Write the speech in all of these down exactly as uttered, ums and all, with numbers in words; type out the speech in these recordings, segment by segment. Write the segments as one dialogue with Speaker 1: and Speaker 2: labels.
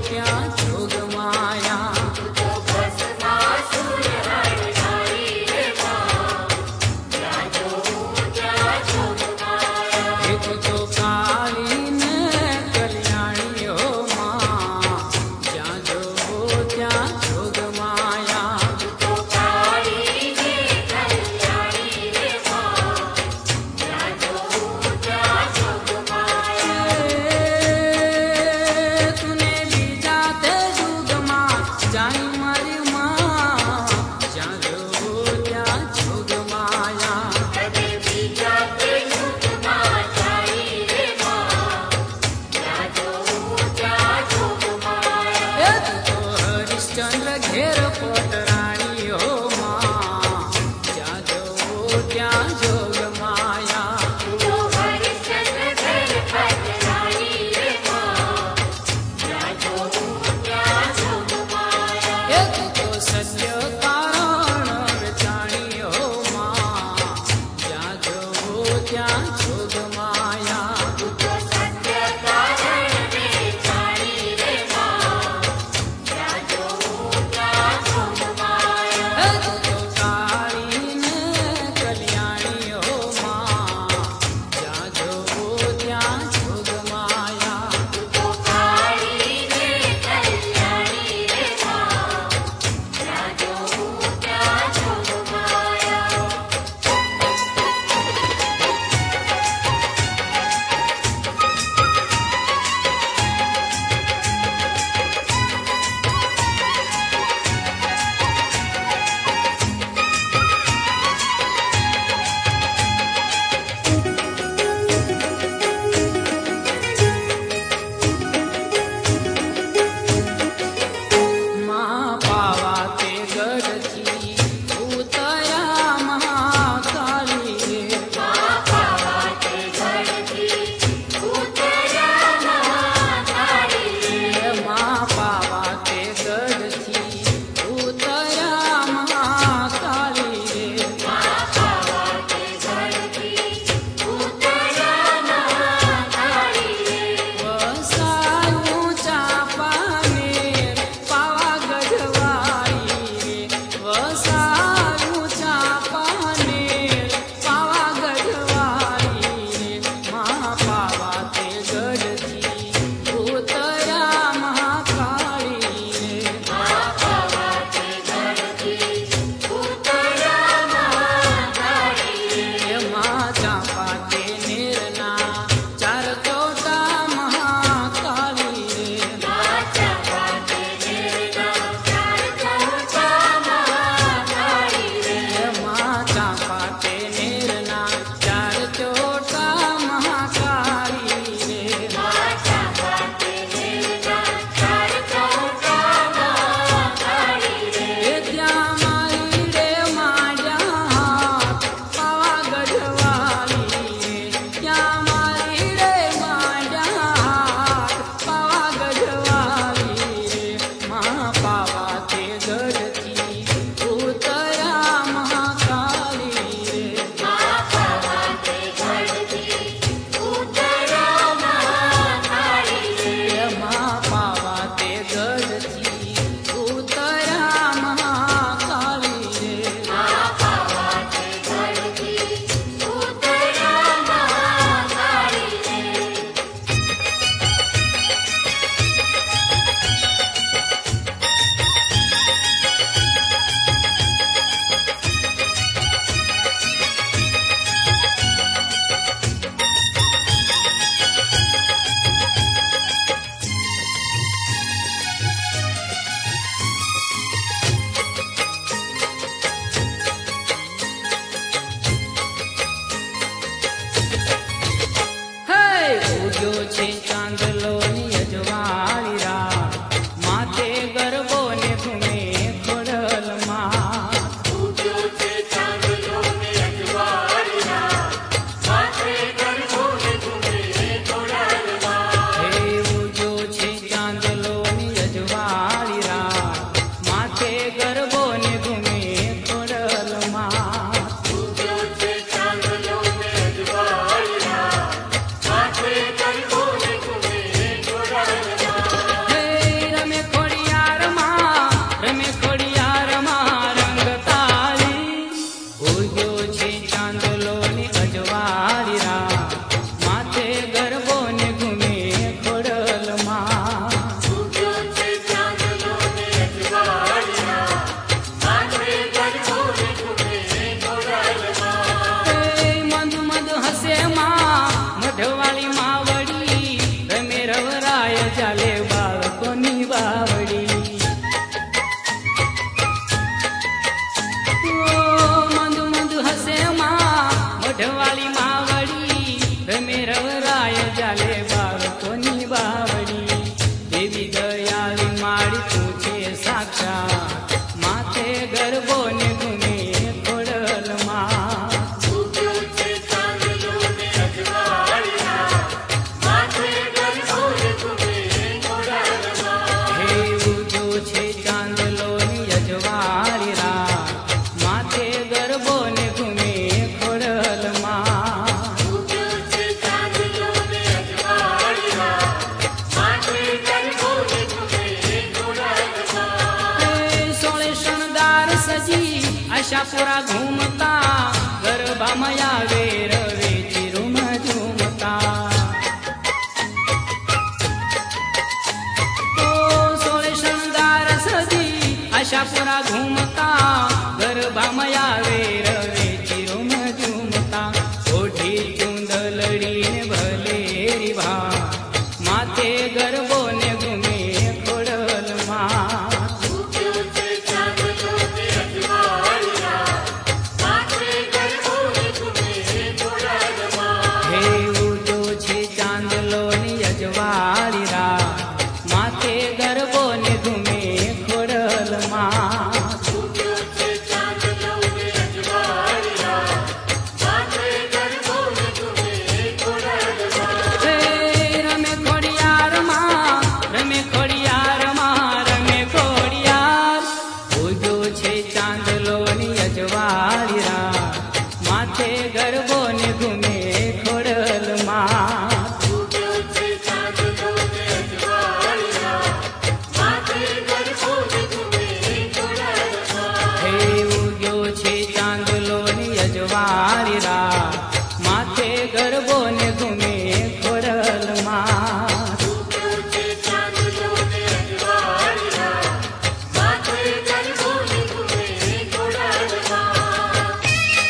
Speaker 1: Yeah. આવી માડી તું છે સાક્ષાત માથે ગરબો ને ઘૂમે ખોડલમાં
Speaker 2: ઉગ્યો છે ચાંદલો ને અજવાળી રાત માથે ગરબો ને ઘૂમે ખોડલમાં
Speaker 1: હે ઉગ્યો છે ચાંદલો ની અજવાળી રાત માથે ગરબો ને ઘૂમે ખોડલમાં
Speaker 2: ઉગ્યો છે ચાંદલો ને અજવાળી રાત માથે ગરબો ને ઘૂમે ખોડલમાં
Speaker 1: હે સોળે શણગાર સજી આશાપુરા ઘૂમતા ગરબામાં આવે રવે ચિરુમ ઝૂમતા ઓ સોળે શણગાર સજી આશાપુરા ઘૂમતા ગરબામાં આવે રવે ચિરુમ ઝૂમતા ઓઢી ચુંદલડીને ભલેરી ભા માથે ગરબો ને ઘૂમે ખોડલમાં
Speaker 2: ઉગ્યો છે ચાંદલો ને અજવાળી રાત માથે ગરબો ને ઘૂમે ખોડલમાં
Speaker 1: હે ઉડ્યો છે ચાંદલો ની અજવાળી રાત માથે ગરબો ને ઘૂમે ખોડલમાં
Speaker 2: ઉગ્યો છે ચાંદલો ને અજવાળી રાત માથે ગરબો ને ઘૂમે ખોડલમાં
Speaker 1: હે રમે ખોડિયારમાં રમે ખોડિયારમાં રમે ખોડિયાર ઉડ્યો છે ચાંદલો ની અજવાળી રાત માથે ગરબો ને ઘૂમે ખોડલમાં
Speaker 2: ઉગ્યો છે ચાંદલો ને અજવાળી રાત માથે ગરબો ને ઘૂમે ખોડલમાં
Speaker 1: હે ઉગ્યો છે ચાંદલો ની અજવાળી રાત માથે ગરબો ને ઘૂમે ખોડલમાં
Speaker 2: ઉગ્યો છે ચાંદલો ને અજવાળી રાત માથે ગરબો ને ઘૂમે ખોડલમાં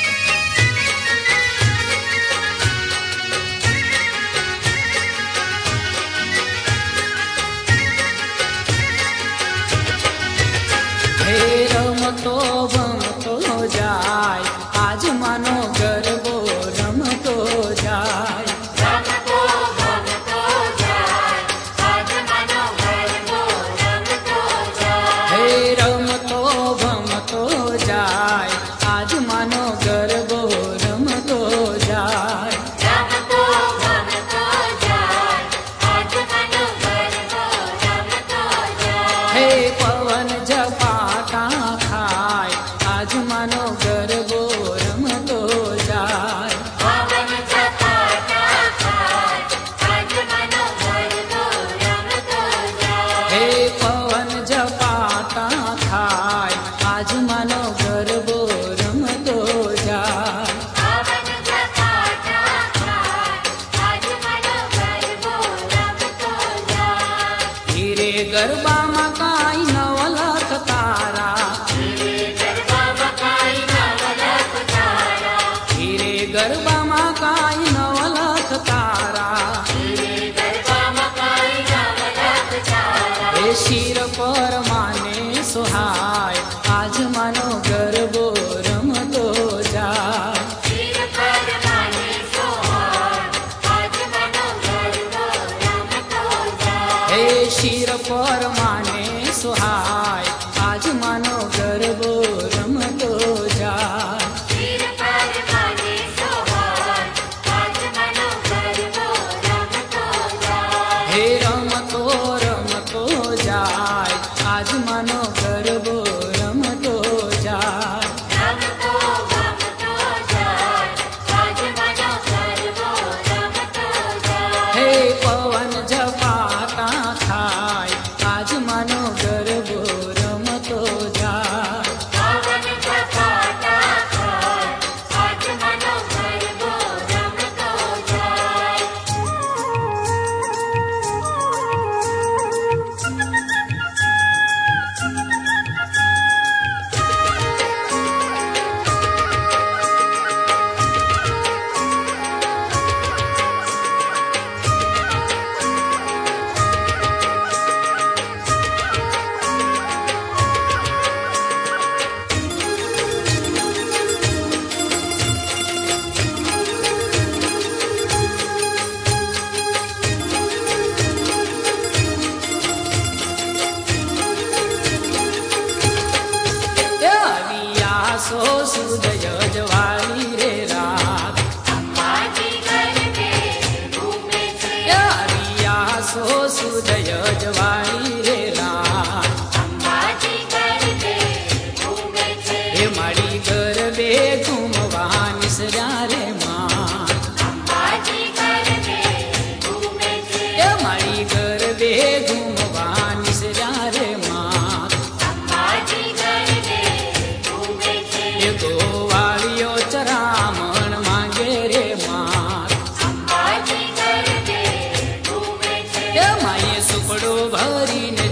Speaker 1: હે રમતો ભમતો જાય આજ માનો ગરબો રમતો જાય
Speaker 2: રમતો ભમતો જાય આજ માનો ગરબો રમતો જાય
Speaker 1: હે રમતો ભમતો જાય આજ માનો ગરબો રમતો જાય
Speaker 2: રમતો ભમતો જાય આજ માનો ગરબો રમતો જાય
Speaker 1: હે પવન ઝપાટા ખાય આજ માનો ગરબો રમતો જાય
Speaker 2: પવન ઝપાટા ખાય આજ માનો ગરબો રમતો જાય
Speaker 1: હે પવન ઝપાટા ખાય આજ માનો ગરબો રમતો જાય
Speaker 2: પવન ઝપાટા ખાય આજ માનો ગરબો રમતો જાય
Speaker 1: હીરે ગરબામાં કાંઈ નવલખ તારા
Speaker 2: હીરે ગરબામાં કાંઈ નવલખ તારા
Speaker 1: હીરે ગરબામાં કાંઈ નવલખ તારા
Speaker 2: હીરે ગરબામાં કાંઈ નવલખ તારા
Speaker 1: હે શિર પર માને સુહાય આજ માનો ગરબો રમતો જાય
Speaker 2: શિર પર માને સોહાય આજ માનો ગરબો રમતો જાય
Speaker 1: હે શિર પર માને સુહાય આજ માનો ગરબો રમતો જાય
Speaker 2: શિર પર માને સોહાય આજ માનો ગરબો રમતો જાય
Speaker 1: હે રમતો રમતો જાય આજ માનો ગરબો રમતો જાય
Speaker 2: રમતો ભમતો જાય આજ માનો ગરબો રમતો જાય
Speaker 1: હે પવન ઝપાટા ખાય આજ માનો ગરબો રમતો જાય
Speaker 2: પવન ઝપાટા ખાય આજ માનો ગરબો રમતો જાય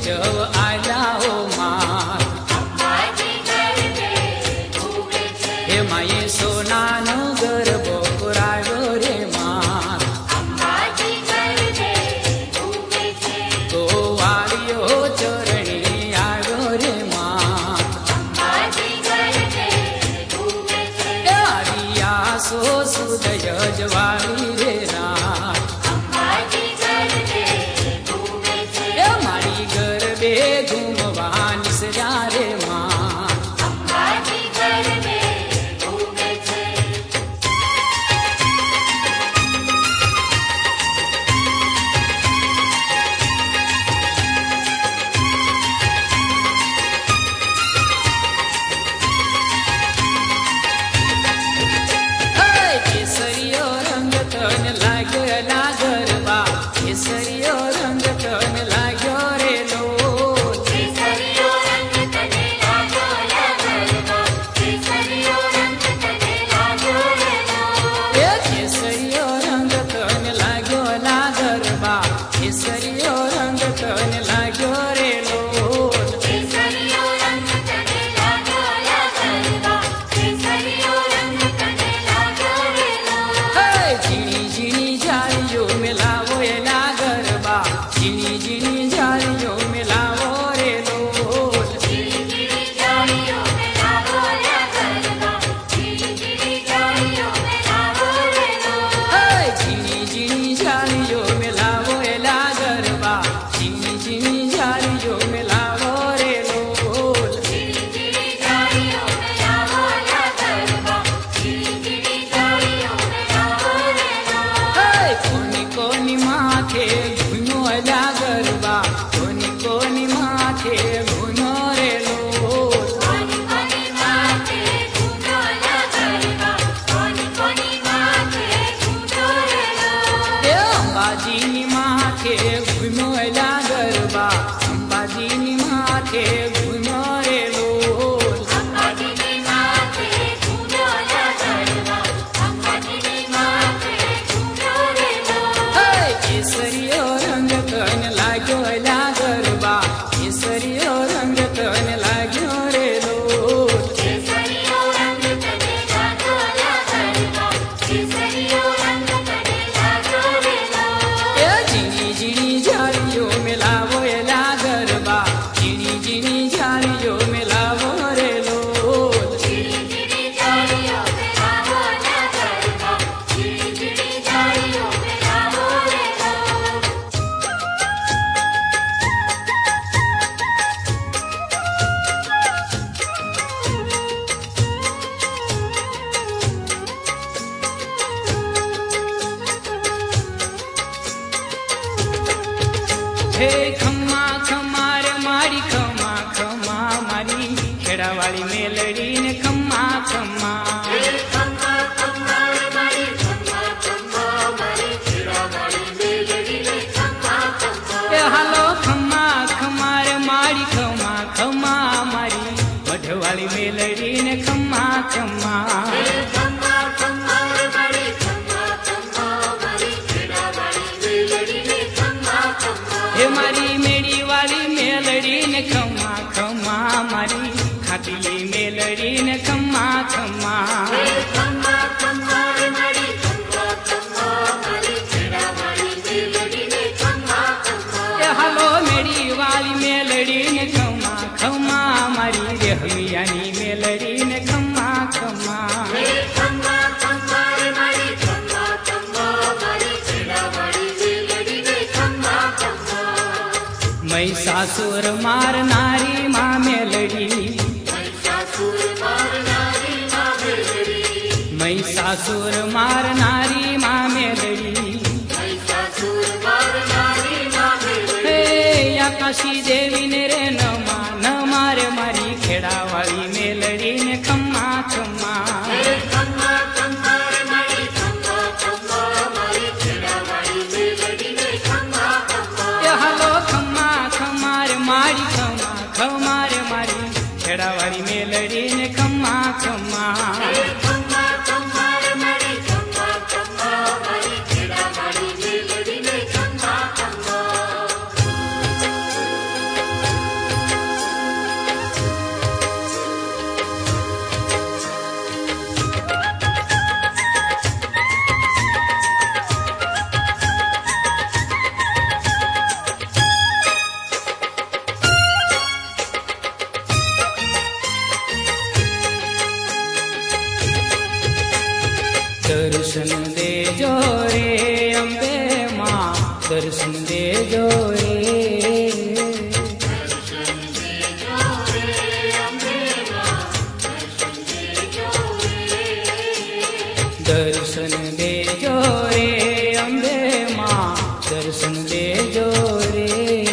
Speaker 1: જવ આલા હો માર
Speaker 2: અંબાજી ગરબે ઘૂમે છે
Speaker 1: હે માએ સોનાનો ગરબો પુરાવ્યો રે માર
Speaker 2: અંબાજી ગરબે ઘૂમે છે
Speaker 1: ગોવાળિયો ચરણી આવ્યો રે માર
Speaker 2: અંબાજી ગરબે ઘૂમે છે
Speaker 1: આરિયા સો સુદય જવાળી રે રાત
Speaker 2: અંબાજી ગરબે ઘૂમે છે
Speaker 1: એ મારી ગરબે ઘૂમવા નિસર્યા રે માર
Speaker 2: અંબાજી ગરબે ઘૂમે છે
Speaker 1: હે કેસરીયો રંગ તન લાગ્યો લા ગરબા કેસરીયો રંગ તન લાગ્યો રે લોલ
Speaker 2: કેસરીયો રંગ તને લાગ્યો લા ગરબા કેસરીયો રંગ તને લાગ્યો રે લોલ
Speaker 1: એ કેસરીયો રંગ તન લાગ્યો લા ગરબા કેસરીયો રંગ તન લાગ્યો રે લોલ
Speaker 2: કેસરીયો રંગ તને લાગ્યો લા ગરબા કેસરીયો રંગ તને લાગ્યો રે લોલ
Speaker 1: હે ઝીણી ઝીણી જાળીઓ મેલાવો એલા ગરબા ઝીણી ઝીણી જાળીઓ મેલાવો રે લોલ
Speaker 2: જીરી જીરી જાળીઓ મે લાવો લા ગરબા જીરી જીરી જાળીઓ મે લાવો રે લોલ
Speaker 1: હે ઝીણી ઝીણી જાળીઓ મેલાવો એલા ગરબા ઝીણી ઝીણી જાળીઓ મેલાવો રે લોલ
Speaker 2: જીરી જીરી જાળીઓ મે લાવો લા ગરબા જીરી જીરી જાળીઓ મે લાવો રે લોલ
Speaker 1: હે કોની કોની માથે ગુનો એલા ગરબા કોની કોની માથે ગુનો રે લોલ
Speaker 2: કોની કોની માથે ઘૂમો લા ગરબા કોની કોની માથે ઘૂમો રે લોલ
Speaker 1: એ અંબાજીની માથે ગુનો એલા ગરબા અંબાજીની માથે ગુનો રે લોલ
Speaker 2: અંબાજીની માથે ઘૂમો લા ગરબા અંબાજીની માથે ઘૂમો રે લોલ
Speaker 1: હે કેસરીયો રંગ તન લાગ્યો એલા ગરબા કેસરીયો રંગ તન લાગ્યો રે લોલ
Speaker 2: કેસરીયો રંગ તને લાગ્યો લા ગરબા કેસરીયો રંગ તને લાગ્યો રે લોલ
Speaker 1: એ ઝીણી ઝીણી જાળીઓ મેલાવો એલા ગરબા ઝીણી ઝીણી જાળીઓ મેલાવો રે લોલ
Speaker 2: જીરી જીરી જાળીઓ મે લાવો લા ગરબા જીરી જીરી જાળીઓ મે લાવો રે લોલ
Speaker 1: હે ખમ્મા ખમ્મા રે મારી ખમ્મા ખમ્મા મારી ખેડાવાળી મેલડીને ખમ્મા ખમ્મા
Speaker 2: ખમ્મા ખમ્મા રે મારી ખમ્મા ખમ્મા મારી ખેડાવાળી મેલડીને ખમ્મા ખમ્મા
Speaker 1: એ હાલો ખમ્મા ખમ્મા રે મારી ખમ્મા ખમ્મા મારી મઢવાળી મેલડીને ખમ્મા ખમ્મા
Speaker 2: ખમ્મા ખમ્મા રે મારી ખમ્મા ખમ્મા મારી ખેડાવાળી મેલડીને ખમ્મા ખમ્મા
Speaker 1: હે મારી મેડીવાળી મેલડીને ખમ્મા ખમ્મા મારી ખાટીલી મેલડીને ખમ્મા ખમ્મા
Speaker 2: ખમ્મા ખમ્મા રે મારી ખમ્મા ખમ્મા મારી ખેડાવાળી મેલડીને ખમ્મા ખમ્મા
Speaker 1: એ હાલો મેડીવાળી મેલડીને ખમ્મા ખમ્મા મારી રેહમિયાની મેલડીને ખમ્મા ખમ્મા
Speaker 2: ખમ્મા ખમ્મા રે મારી ખમ્મા ખમ્મા મારી ખેડાવાળી મેલડીને ખમ્મા ખમ્મા
Speaker 1: મહિષાસુર મારનારી માં મેલડી
Speaker 2: મહિષાસુર મારનારી માં મેલડી
Speaker 1: મહિષાસુર મારનારી માં મેલડી
Speaker 2: મહિષાસુર મારનારી માં મેલડી
Speaker 1: હે આકાશી દેવીને રે નમા નમા રે મારી ખેડાવાળી મેલડીને ખમ્મા ખમ્મા
Speaker 2: ખમ્મા ખમ્મા રે મારી ખમ્મા ખમ્મા મારી ખેડાવાળી મેલડીને ખમ્મા ખમ્મા
Speaker 1: એ હાલો ખમ્મા ખમ્મા રે મારી ખમ્મા ખમ્મા રે મારી ખેડાવાળી મેલડીને ખમ્મા ખમ્મા
Speaker 2: ખમ્મા ખમ્મા રે મારી ખમ્મા ખમ્મા મારી ખેડાવાળી મેલડીને ખમ્મા ખમ્મા
Speaker 1: દર્શન દેજો રે અંબે માં દર્શન દેજો રે દર્શન દેજો રે અંબે માં દર્શન દેજો રે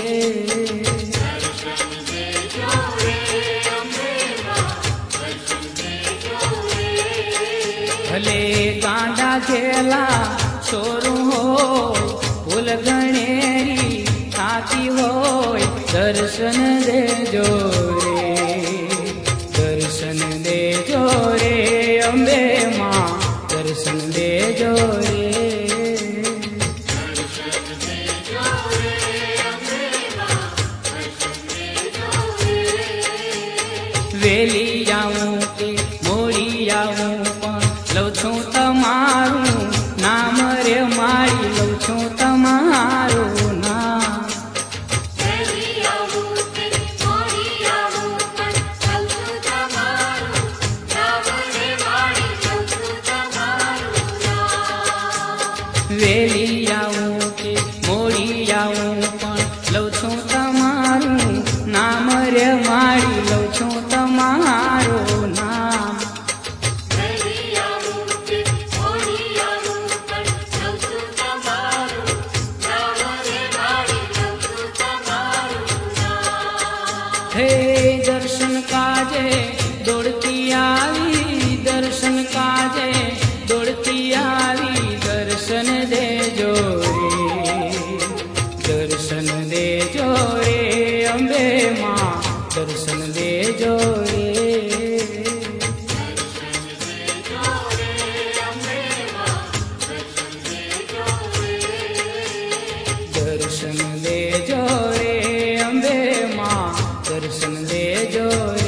Speaker 1: ભલે ગાંડા ઘેલા છોરું હોય ફૂલ ગણેરી થાતી હોય દર્શન દેજો રે દર્શન દેજો રે અંબે માં દર્શન દેજો રે વેલી જાઉં કે મોડી આવું પણ લઉં છું તમારું નામ રે મારી લઉં છું તમારું નામ વેલી આવું કે મોડી આવું પણ લઉં છું તમારું નામ રે મારી લઉં છું તમારું નામ હે દર્શન કાજે દોડતી આવી દર્શન કાજે દોડતી આવી દર્શન દેજો રે દર્શન દેજો રે અંબે માં દર્શન દેજો રે દર્શન દેજો રે અંબે માં દર્શન દેજો રે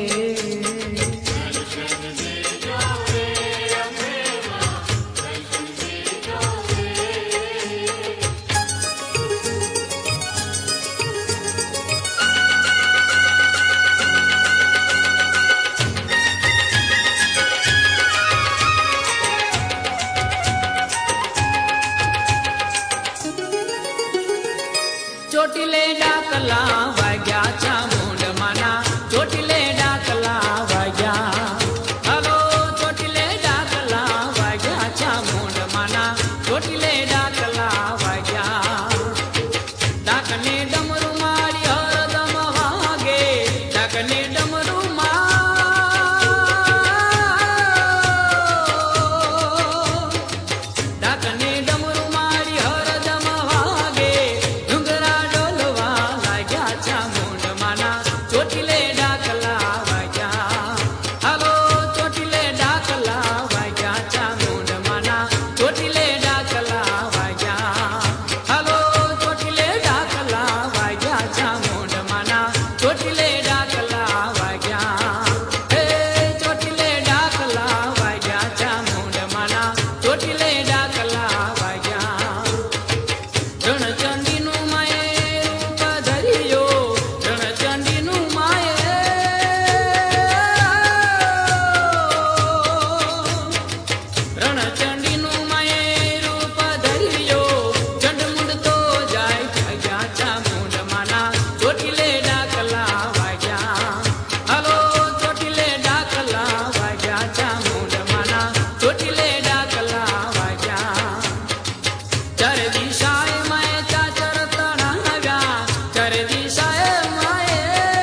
Speaker 1: ચોટીલે ડાકલા વાગ્યા ચામુંડ માના ચોટીલે ડાકલા વાગ્યા હલો ચોટીલે ડાકલા વાગ્યા ચામુંડ માના ચોટીલે ડાકલા વાગ્યા ડાકને ડમરું મારી હરદમ વાગે ડાકને ડમરું ડાકને ડમરું મારી હરદમ વાગે ડુંગરા ડોલવા લાગ્યા ચામુંડ માના ચોટીલે ડાકલા વાગ્યા હાલો ચોટીલે ડાકલા વાગ્યા ચામુંડ માના ચોટીલે ડાકલા વાગ્યા હાલો ચોટીલે ડાકલા વાગ્યા ચામુંડ માના ચોટીલે ડાકલા વાગ્યા હે ચોટીલે ડાકલા વાગ્યા ચામુંડ માના ચોટીલે ડાકલા વાગ્યા રણચંડીનું માયે રૂપ ધર્યો રણચંડીનું માયે રણચંડીનું માયે રૂપ ધર્યો ચંડમુંડ તો જાય ભાગ્યા ચામુંડ માના ચોટીલે ડાકલા વાગ્યા હલો ચોટીલે ડાકલા વાગ્યા ચામુંડ માના ચોટીલે ડાકલા વાગ્યા ચારે દિશાએ માએ ચાચર તણાવ્યા ચારે દિશાએ માએ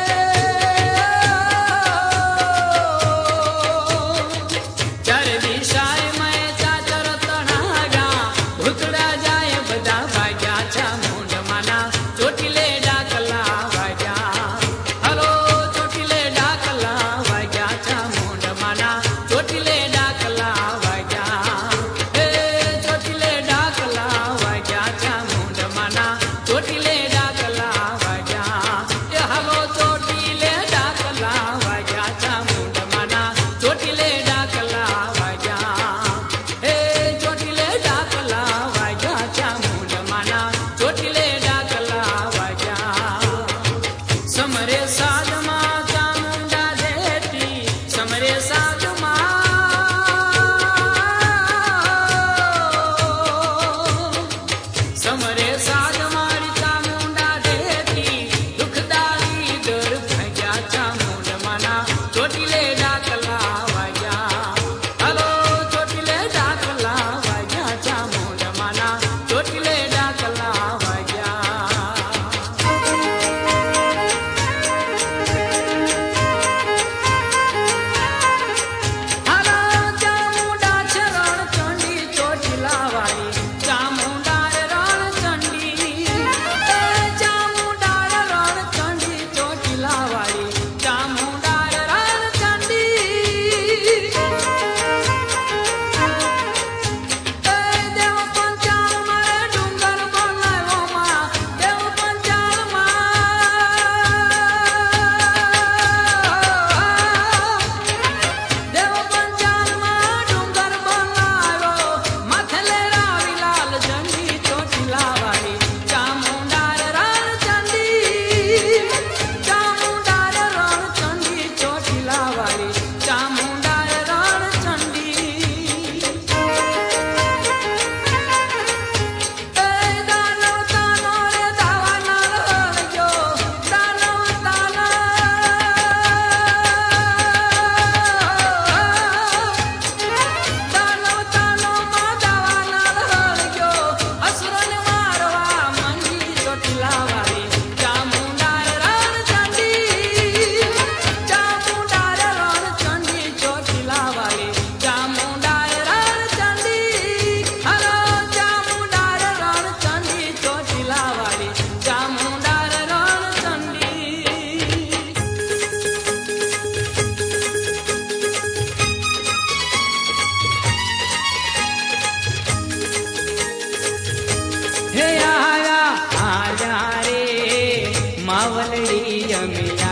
Speaker 1: ચારે દિશાએ માએ ચાચર તણાવ્યા ભૂતડા જાય બધા ભાગ્યા ચામુંડ માના ચોટીલે ડાકલા વાગ્યા હલો ચોટીલે ડાકલા વાગ્યા ચામુંડ માના ચોટીલે ડાકલા વાગ્યા હે ચોટીલે ડાકલા વાગ્યા ચામુંડ માના ચોટીલે ડાકલા વાગ્યા એ હાલો ચોટીલે ડાકલા વાગ્યા ચામુંડ માના ચોટીલે ડાકલા વાગ્યા હે ચોટીલે ડાકલા વાગ્યા ચામુંડ માના ચોટીલે ડાકલા વાગ્યા સમરે સાધમાં ચામુંડા દેતી સમરે સાધમાં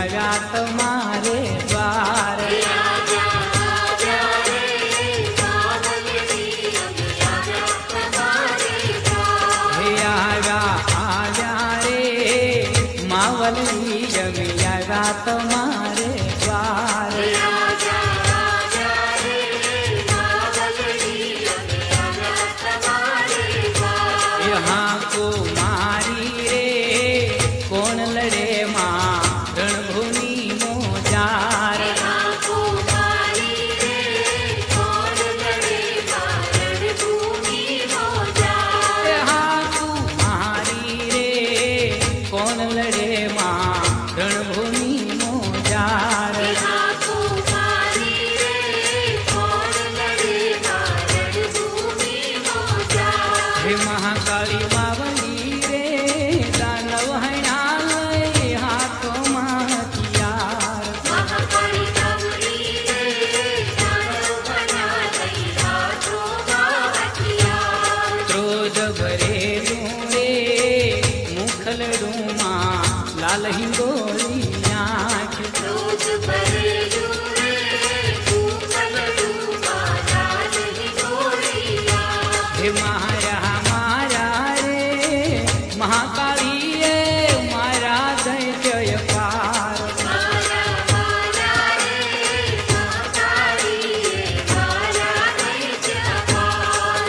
Speaker 1: આવ્યા તમારે દ્વાર હે આવ્યા આવ્યા રે માવલની અમે આવ્યા તમારે દ્વાર यहाँ को मारी रे कौन लड़े माँ रणभूमि मोजार यहाँ को मारी रे कौन लड़े माँ रणभूमि मोजार यहाँ को मारी रे कौन लड़े माँ रणभूमि मोजार यहाँ को मारी रे कौन लड़े माँ रणभूमि मोजार हे महाकाली मावली रे दानव हयालय हाथों माथियार महाकाली मावली रे दानव हयालय हाथों माथियार क्रोध भरेलू रे मुखलडू मां लाल हिंगोली आँख क्रोध भरेलू रे मुखलडू मां लाल हिंगोली आँख हे मारा महाकाली मारा दैत्य पार मारा मारा रे महाकाली मारा दैत्य पार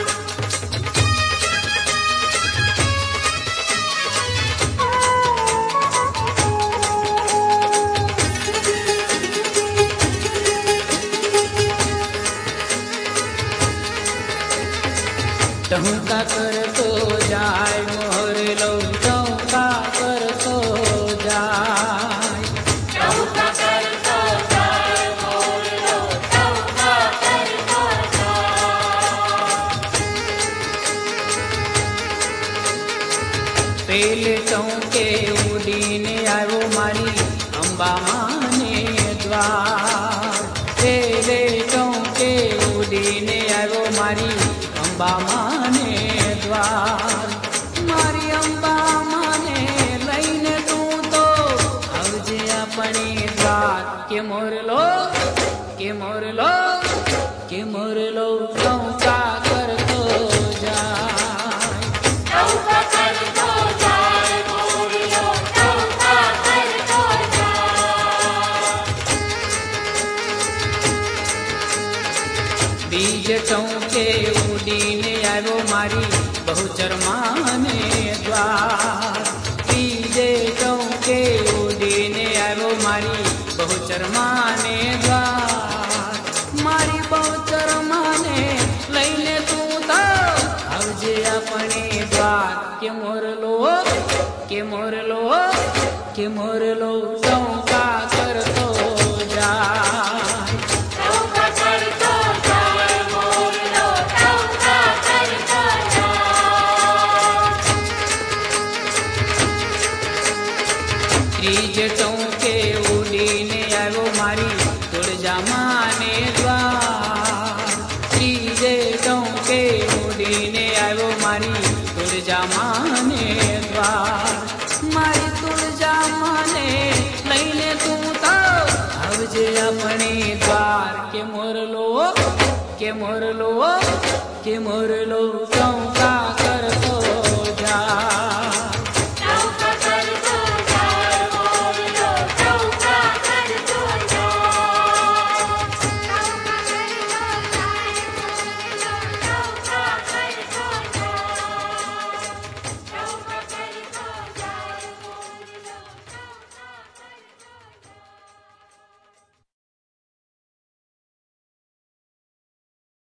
Speaker 1: टहुका करतो जाय मोहर लो टहुका करतो जाय टहुका करतो जाय मोहर लो टहुका करतो जाय पेले टहुके उડીને આવ્યો મારી અંબા માને દ્વાર પેલે ટहुके ઉડીને આવ્યો મારી અંબા માને દ્વાર મારી અંબા માને લઈને તું તો આવજે આપણી દ્વાર કે મોરલો કે મોરલો કે મોરલો ટहुકા કરતો જાય ટहुકા કરતો જાય મોરલો ટहुકા કરતો જાય બીજ ટहुके ઉડીને આવ્યો મારી બહુચર માને દ્વાર બીજે ટहुके ઉડીને આવ્યો મારી બહુચર માને દ્વાર મારી બહુચર માને લઈને તું તો આવજે આપણી દ્વાર કે મોરલો કે મોરલો કે મોરલો ટहुકા કરતો જાય ટहुકા કરતો જાય મોરલો ટहुકા કરતો જાય ત્રીજ ટहुके ઉડીને આવ્યો મારી તુળજા માને દ્વાર ત્રીજે ટहुके ઉડીને આવ્યો મારી તુળજા માને દ્વાર મારી તુળજા માને લઈને તું તો આવજે આપણી દ્વાર કે મોરલો કે મોરલો કે મોરલો ટहुका